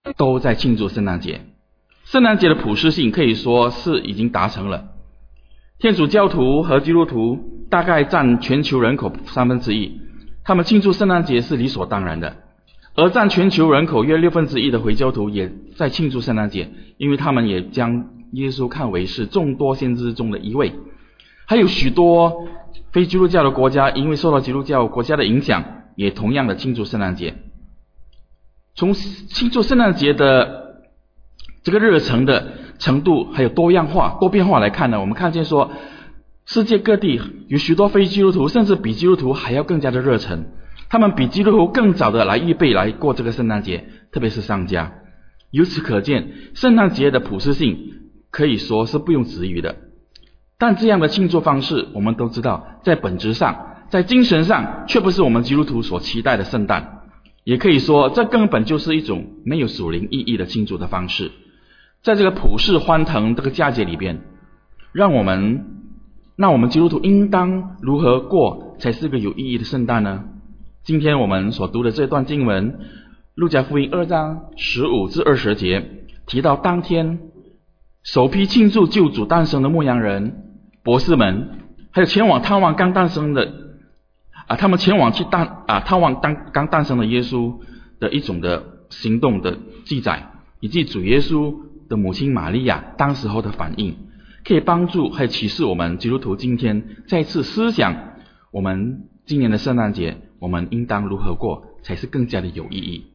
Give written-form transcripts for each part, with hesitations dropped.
都在庆祝圣诞节。圣诞节的普适性可以说是已经达成了。天主教徒和基督徒大概占全球人口1/3，他们庆祝圣诞节是理所当然的。而占全球人口约1/6的回教徒也在庆祝圣诞节，因为他们也将耶稣看为是众多先知中的一位。还有许多非基督教的国家，因为受到基督教国家的影响，也同样的庆祝圣诞节。从庆祝圣诞节的这个热忱的程度还有多变化来看呢，我们看见说世界各地有许多非基督徒，甚至比基督徒还要更加的热忱，他们比基督徒更早的来预备来过这个圣诞节，特别是商家。由此可见，圣诞节的普适性可以说是不用质疑的。但这样的庆祝方式，我们都知道，在本质上，在精神上，却不是我们基督徒所期待的圣诞。也可以说，这根本就是一种没有属灵意义的庆祝的方式。在这个普世欢腾这个佳节里边，那我们基督徒应当如何过才是个有意义的圣诞呢？今天我们所读的这段经文，路加福音2章15至20节提到，当天首批庆祝救主诞生的牧羊人、博士们，还有前往探望刚诞生的他们前往去探望刚诞生的耶稣的一种的行动的记载，以及主耶稣的母亲玛利亚当时候的反应，可以帮助还有启示我们基督徒今天再次思想我们今年的圣诞节我们应当如何过才是更加的有意义。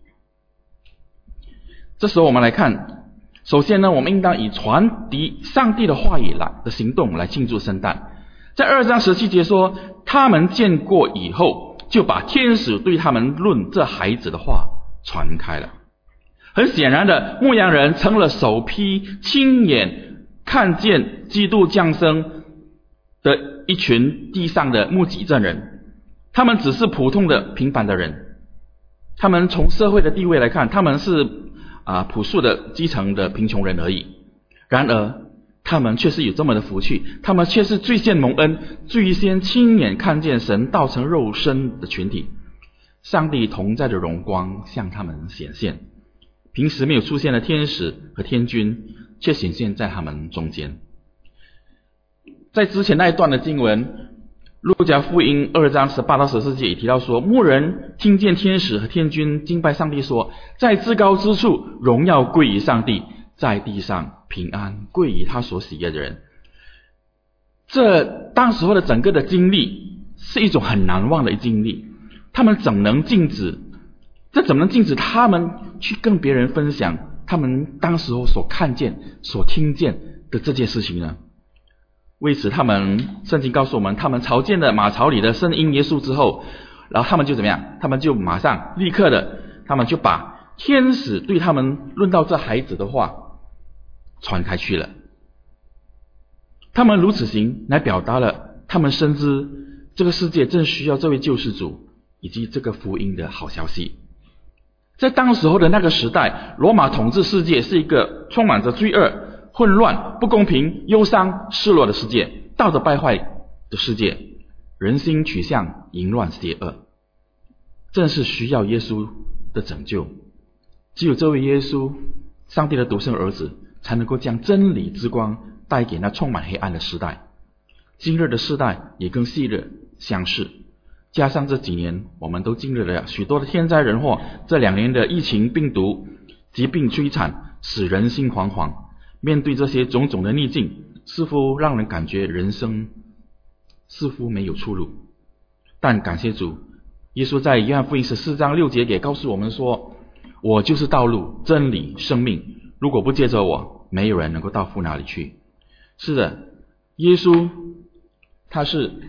这时候我们来看，首先呢，我们应当以传递上帝的话语的行动来庆祝圣诞。在2章17节说，他们见过以后，就把天使对他们论这孩子的话传开了。很显然的，牧羊人成了首批亲眼看见基督降生的一群地上的目击证人。他们只是普通的平凡的人，他们从社会的地位来看，他们是朴素的基层的贫穷人而已。然而他们却是有这么的福气，他们却是最先蒙恩、最先亲眼看见神道成肉身的群体。上帝同在的荣光向他们显现，平时没有出现的天使和天军却显现在他们中间。在之前那一段的经文，路加福音2章18到14节也提到说，牧人听见天使和天军敬拜上帝说，在至高之处荣耀归于上帝，在地上平安归于他所喜悦的人。这当时候的整个的经历是一种很难忘的经历，他们怎么能禁止他们去跟别人分享他们当时候所看见所听见的这件事情呢？为此圣经告诉我们，他们朝见了马槽里的圣婴耶稣之后，然后他们就怎么样？他们就马上立刻的，他们就把天使对他们论到这孩子的话传开去了。他们如此行，来表达了他们深知这个世界正需要这位救世主以及这个福音的好消息。在当时候的那个时代，罗马统治世界是一个充满着罪恶、混乱、不公平、忧伤、失落的世界，道德败坏的世界，人心取向淫乱邪恶，正是需要耶稣的拯救。只有这位耶稣，上帝的独生儿子，才能够将真理之光带给那充满黑暗的时代。今日的世代也跟昔日相似，加上这几年我们都经历了许多的天灾人祸，这2年的疫情病毒疾病摧残，使人心惶惶。面对这些种种的逆境，似乎让人感觉人生似乎没有出路。但感谢主，耶稣在约翰福音14章6节也告诉我们说，我就是道路、真理、生命，如果不借着我，没有人能够到父那里去。是的，耶稣他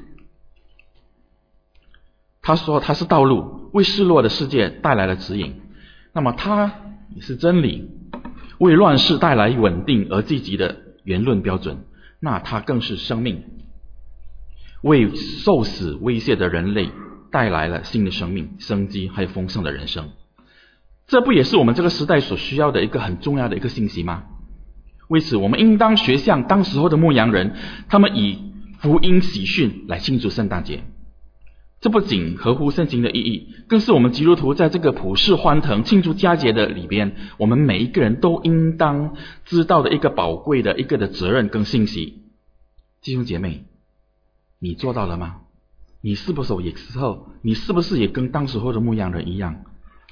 说他是道路，为失落的世界带来了指引。那么他也是真理，为乱世带来稳定而积极的言论标准。那他更是生命，为受死威胁的人类带来了新的生命、生机还有丰盛的人生。这不也是我们这个时代所需要的一个很重要的一个信息吗？为此我们应当学像当时候的牧羊人，他们以福音喜讯来庆祝圣诞节。 这不仅合乎圣经的意义，更是我们基督徒在这个普世欢腾庆祝佳节的里边，我们每一个人都应当知道的一个宝贵的一个的责任跟信息。弟兄姐妹，你做到了吗？你是不是也跟当时候的牧羊人一样，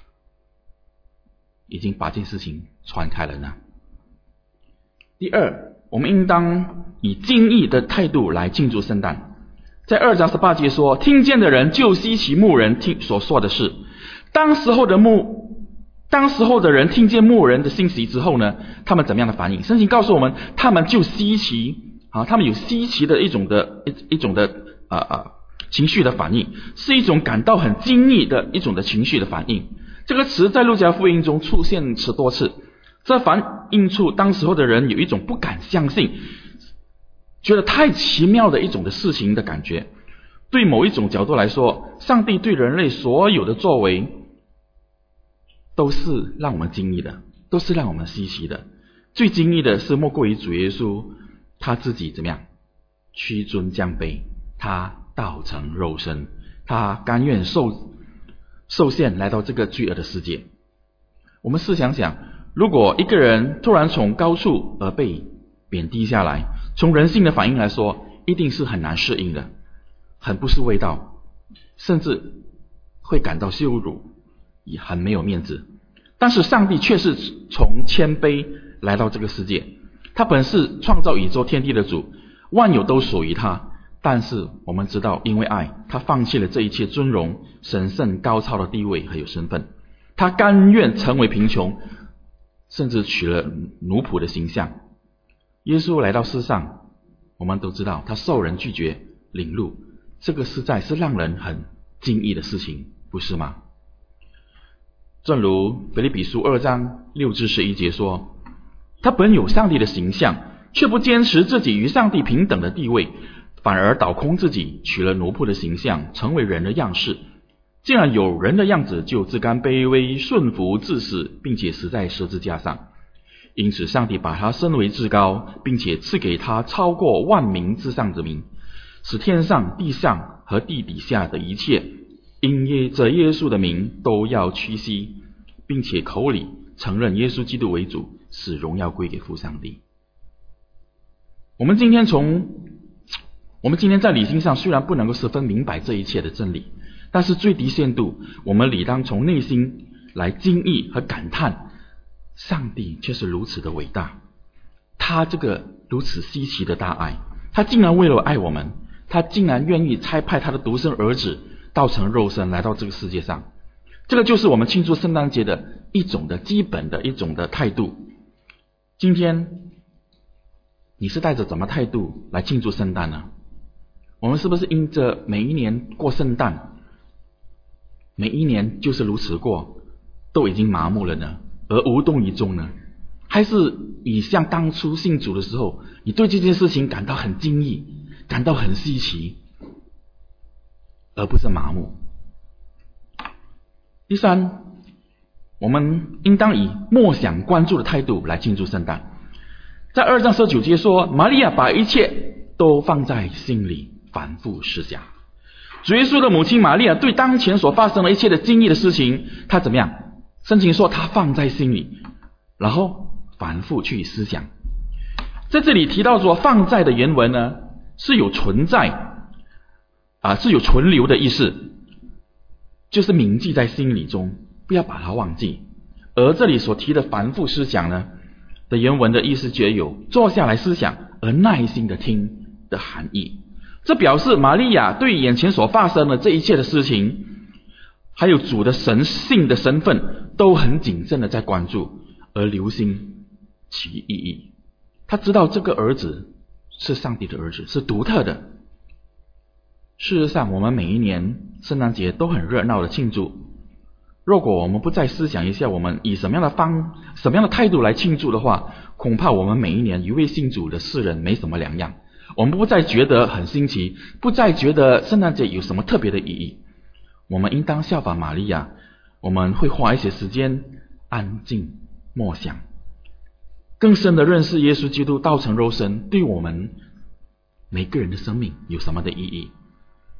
已经把这件事情传开了呢？第二，我们应当以敬意的态度来庆祝圣诞。在2章18节说，听见的人就稀奇牧人所说的事。当时候的人听见牧人的信息之后呢，他们怎么样的反应？圣经告诉我们，他们就稀奇他们有稀奇的一种的情绪的反应，是一种感到很惊异的一种的情绪的反应。这个词在路加福音中出现10多次，这反映出当时候的人有一种不敢相信，觉得太奇妙的一种的事情的感觉。对某一种角度来说，上帝对人类所有的作为都是让我们惊异的，都是让我们稀奇的。最惊异的是莫过于主耶稣他自己怎么样屈尊降卑，他道成肉身，他甘愿受限来到这个罪恶的世界。我们试想想，如果一个人突然从高处而被贬低下来，从人性的反应来说，一定是很难适应的，很不是味道，甚至会感到羞辱，也很没有面子。但是上帝却是从谦卑来到这个世界，他本是创造宇宙天地的主，万有都属于他。但是我们知道，因为爱，他放弃了这一切尊荣、神圣、高超的地位还有身份，他甘愿成为贫穷，甚至取了奴仆的形象。耶稣来到世上，我们都知道他受人拒绝领路，这个实在是让人很惊异的事情，不是吗？正如腓立比书2章6至11节说，他本有上帝的形象，却不坚持自己与上帝平等的地位，反而倒空自己，取了奴仆的形象，成为人的样式。既然有人的样子，就自甘卑微，顺服至死，并且死在十字架上。因此上帝把他升为至高，并且赐给他超过万名之上之名，使天上、地上和地底下的一切因着耶稣的名都要屈膝，并且口里承认耶稣基督为主，使荣耀归给父上帝。我们今天在理性上虽然不能够十分明白这一切的真理，但是最低限度我们理当从内心来惊异和感叹，上帝却是如此的伟大，他这个如此稀奇的大爱，他竟然为了爱我们，他竟然愿意差派他的独生儿子道成肉身来到这个世界上。这个就是我们庆祝圣诞节的一种的基本的一种的态度。今天你是带着怎么态度来庆祝圣诞呢？我们是不是因着每一年过圣诞，每一年就是如此过，都已经麻木了呢，而无动于衷呢？还是你像当初信主的时候，你对这件事情感到很惊异，感到很稀奇，而不是麻木？第三，我们应当以默想关注的态度来庆祝圣诞。在2章19节说，玛利亚把一切都放在心里，反复思想。主耶稣的母亲玛利亚对当前所发生的一切的惊异的事情，她怎么样？圣经说她放在心里，然后反复去思想。在这里提到说放在的原文呢，是有存在是有存留的意思，就是铭记在心里中，不要把它忘记。而这里所提的反复思想呢的原文的意思，却有坐下来思想而耐心的听的含义。这表示玛利亚对眼前所发生的这一切的事情，还有主的神性的身份，都很谨慎的在关注，而留心其意义。他知道这个儿子是上帝的儿子，是独特的。事实上，我们每一年圣诞节都很热闹的庆祝。如果我们不再思想一下我们以什么样的态度来庆祝的话，恐怕我们每一年一位信主的世人没什么两样。我们不再觉得很新奇，不再觉得圣诞节有什么特别的意义。我们应当效法玛利亚，我们会花一些时间安静默想，更深的认识耶稣基督道成肉身对我们每个人的生命有什么的意义。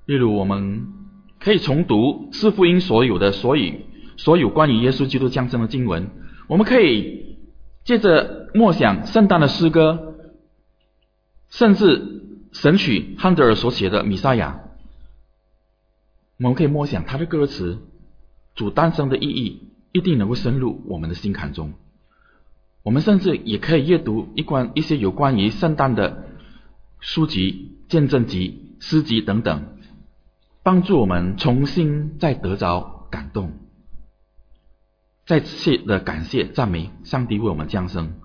例如我们可以重读四福音所有关于耶稣基督降生的经文，我们可以借着默想圣诞的诗歌，甚至神曲汉德尔所写的弥赛亚，我们可以默想他的歌词，主诞生的意义一定能够深入我们的心坎中。我们甚至也可以阅读一些有关于圣诞的书籍、见证集、诗集等等，帮助我们重新再得着感动，再次的感谢赞美上帝为我们降生。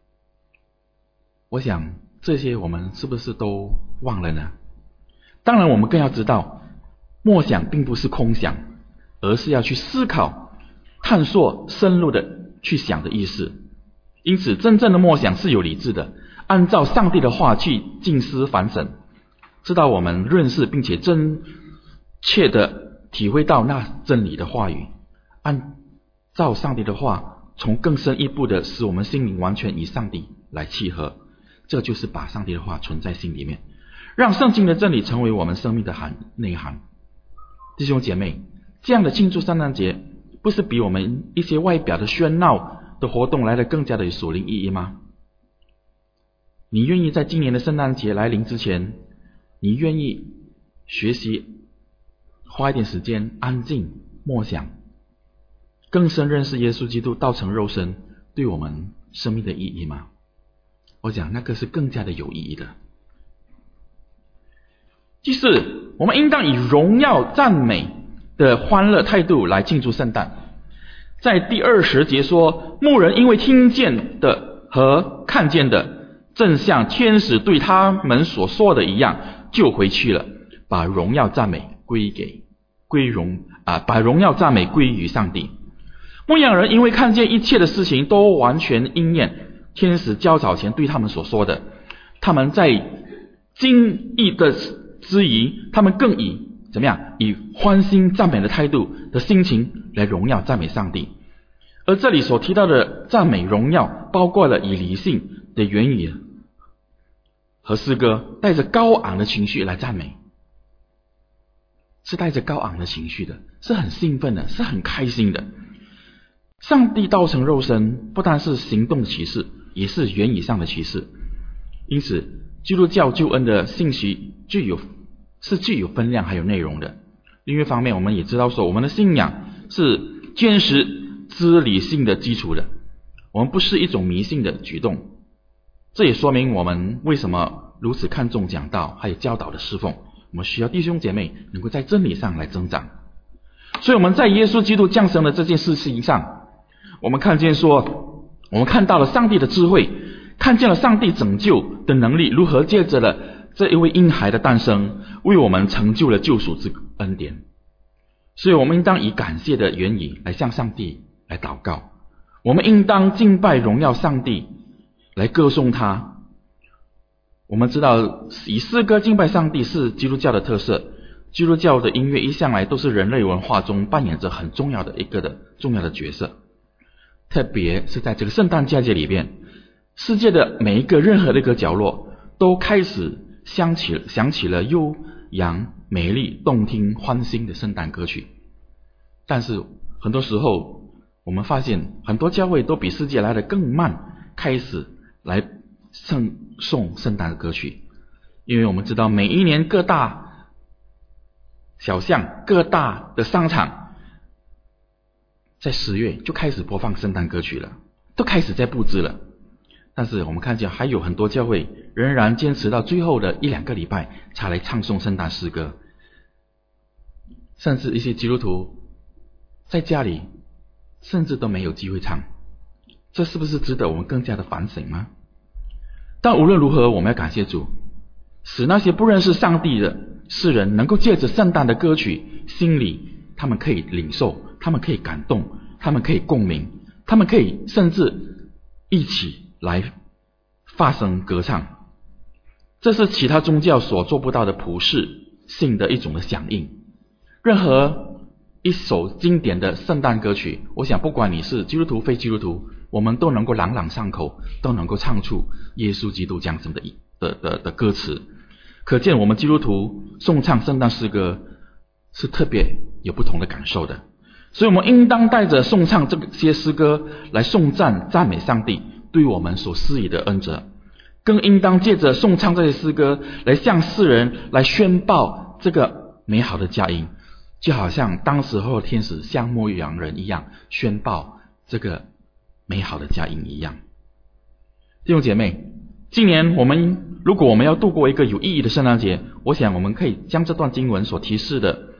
我想这些我们是不是都忘了呢？当然我们更要知道，默想并不是空想，而是要去思考、探索、深入的去想的意思。因此真正的默想是有理智的，按照上帝的话去静思反省，直到我们认识并且真切的体会到那真理的话语，按照上帝的话从更深一步的使我们心灵完全与上帝来契合。这就是把上帝的话存在心里面，让圣经的真理成为我们生命的内涵。弟兄姐妹，这样的庆祝圣诞节不是比我们一些外表的喧闹的活动来得更加的有属灵意义吗？你愿意在今年的圣诞节来临之前，你愿意学习花一点时间安静默想，更深认识耶稣基督道成肉身对我们生命的意义吗？我讲那个是更加的有意义的。即是我们应当以荣耀赞美的欢乐态度来庆祝圣诞。在第20节说，牧人因为听见的和看见的正像天使对他们所说的一样，就回去了，把荣耀赞美归于上帝。牧羊人因为看见一切的事情都完全应验天使较早前对他们所说的，他们在惊异的之余，他们更以怎么样？以欢欣赞美的态度的心情来荣耀赞美上帝。而这里所提到的赞美荣耀，包括了以理性的言语和诗歌，带着高昂的情绪来赞美，是带着高昂的情绪的，是很兴奋的，是很开心的。上帝道成肉身不但是行动的启示，也是言语上的启示。因此基督教救恩的信息具有分量还有内容的。另一方面我们也知道说，我们的信仰是坚实之理性的基础的，我们不是一种迷信的举动。这也说明我们为什么如此看重讲道还有教导的侍奉，我们需要弟兄姐妹能够在真理上来增长。所以我们在耶稣基督降生的这件事情上，我们看到了上帝的智慧，看见了上帝拯救的能力如何借着了这一位婴孩的诞生为我们成就了救赎之恩典。所以我们应当以感谢的言语来向上帝来祷告，我们应当敬拜荣耀上帝，来歌颂他。我们知道以诗歌敬拜上帝是基督教的特色，基督教的音乐一向来都是人类文化中扮演着很重要的重要的角色。特别是在这个圣诞佳节里边，世界的每一个任何的一个角落都开始响起了悠扬、美丽、动听、欢欣的圣诞歌曲。但是很多时候我们发现很多教会都比世界来得更慢开始来颂圣诞的歌曲。因为我们知道每一年各大小巷、各大的商场在10月就开始播放圣诞歌曲了，都开始在布置了。但是我们看见还有很多教会仍然坚持到最后的1-2个礼拜才来唱颂圣诞诗歌，甚至一些基督徒在家里甚至都没有机会唱。这是不是值得我们更加的反省吗？但无论如何，我们要感谢主，使那些不认识上帝的世人能够借着圣诞的歌曲，心里他们可以领受，他们可以感动，他们可以共鸣，他们可以甚至一起来发声歌唱。这是其他宗教所做不到的普世性的一种的响应。任何一首经典的圣诞歌曲，我想不管你是基督徒非基督徒，我们都能够朗朗上口，都能够唱出耶稣基督降生的歌词。 可见我们基督徒颂唱圣诞诗歌是特别有不同的感受的。所以我们应当带着颂唱这些诗歌来颂赞美上帝对我们所施以的恩泽，更应当借着颂唱这些诗歌来向世人来宣报这个美好的佳音，就好像当时候天使向牧羊人一样宣报这个美好的佳音一样。弟兄姐妹，今年如果我们要度过一个有意义的圣诞节，我想我们可以将这段经文所提示的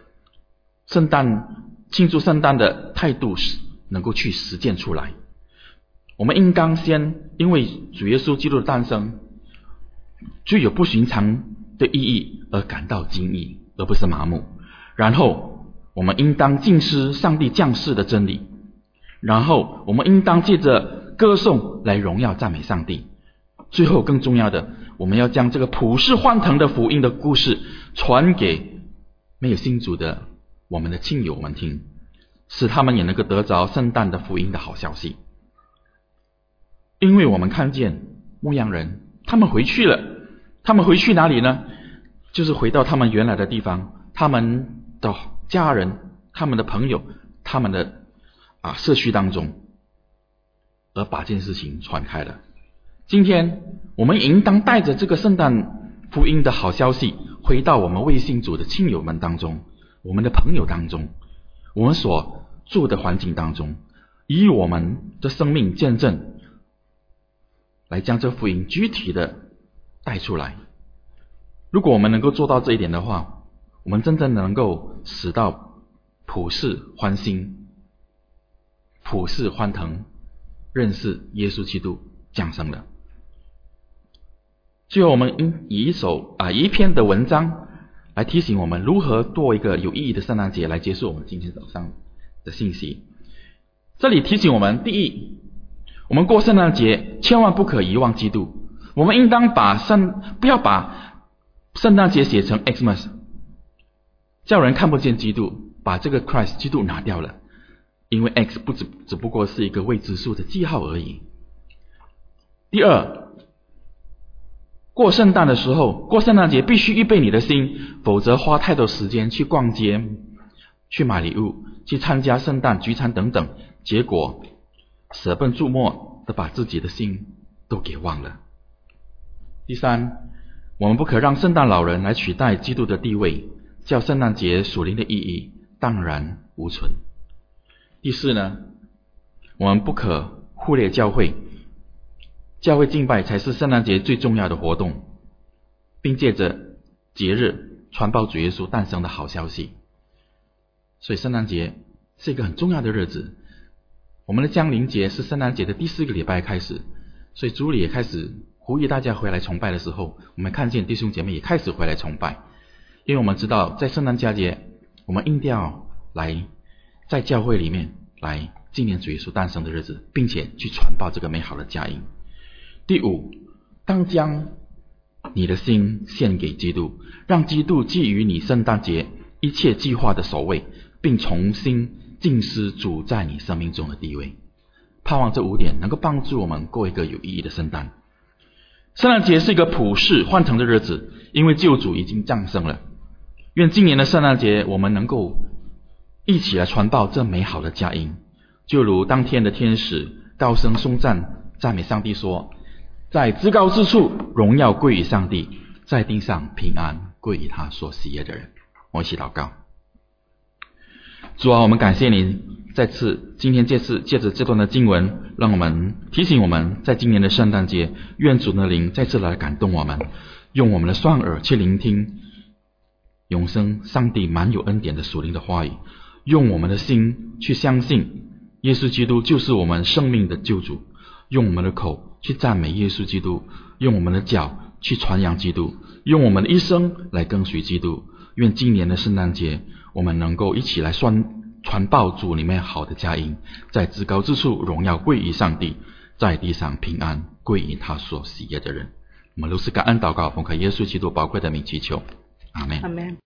庆祝圣诞的态度能够去实践出来。我们应当先因为主耶稣基督的诞生具有不寻常的意义而感到惊异，而不是麻木。然后我们应当敬思上帝降世的真理，然后我们应当借着歌颂来荣耀赞美上帝。最后更重要的，我们要将这个普世欢腾的福音的故事传给没有信主的我们的亲友们听，使他们也能够得着圣诞的福音的好消息。因为我们看见牧羊人他们回去了，他们回去哪里呢？就是回到他们原来的地方，他们的家人、他们的朋友、他们的社区当中，而把这件事情传开了。今天我们应当带着这个圣诞福音的好消息回到我们未信主的亲友们当中，我们的朋友当中，我们所住的环境当中，以我们的生命见证来将这福音具体的带出来。如果我们能够做到这一点的话，我们真正能够使到普世欢欣、普世欢腾，认识耶稣基督降生了。最后我们以一篇的文章来提醒我们如何做一个有意义的圣诞节，来结束我们今天早上的信息。这里提醒我们，第一，我们过圣诞节千万不可遗忘基督。我们应当不要把圣诞节写成 Xmas， 叫人看不见基督，把这个 Christ 基督拿掉了，因为 X 只不过是一个未知数的记号而已。第二，过圣诞的时候，过圣诞节必须预备你的心，否则花太多时间去逛街、去买礼物、去参加圣诞聚餐等等，结果舍本逐末的把自己的心都给忘了。第三，我们不可让圣诞老人来取代基督的地位，叫圣诞节属灵的意义荡然无存。第四呢，我们不可忽略教会敬拜才是圣诞节最重要的活动，并借着节日传报主耶稣诞生的好消息。所以圣诞节是一个很重要的日子。我们的降临节是圣诞节的第4个礼拜开始，所以主里也开始呼吁大家回来崇拜的时候，我们看见弟兄姐妹也开始回来崇拜。因为我们知道在圣诞佳节，我们一定要来在教会里面来纪念主耶稣诞生的日子，并且去传报这个美好的佳音。第五，当将你的心献给基督，让基督寄予你圣诞节一切计划的首位，并重新敬思主在你生命中的地位。盼望这5点能够帮助我们过一个有意义的圣诞。圣诞节是一个普世欢腾的日子，因为救主已经降生了。愿今年的圣诞节我们能够一起来传报这美好的佳音，就如当天的天使高声颂赞美上帝说，在至高之处荣耀归于上帝，在地上平安归于他所喜悦的人。我一起祷告。主啊，我们感谢你今天借着这段的经文，让我们提醒我们在今年的圣诞节，愿主的灵再次来感动我们，用我们的双耳去聆听永生上帝满有恩典的属灵的话语，用我们的心去相信耶稣基督就是我们生命的救主，用我们的口去赞美耶稣基督，用我们的脚去传扬基督，用我们的一生来跟随基督。愿今年的圣诞节我们能够一起来传报主里面好的佳音，在至高之处荣耀归于上帝，在地上平安归于他所喜悦的人。我们都是感恩祷告，奉靠耶稣基督宝贵的名祈求，阿们。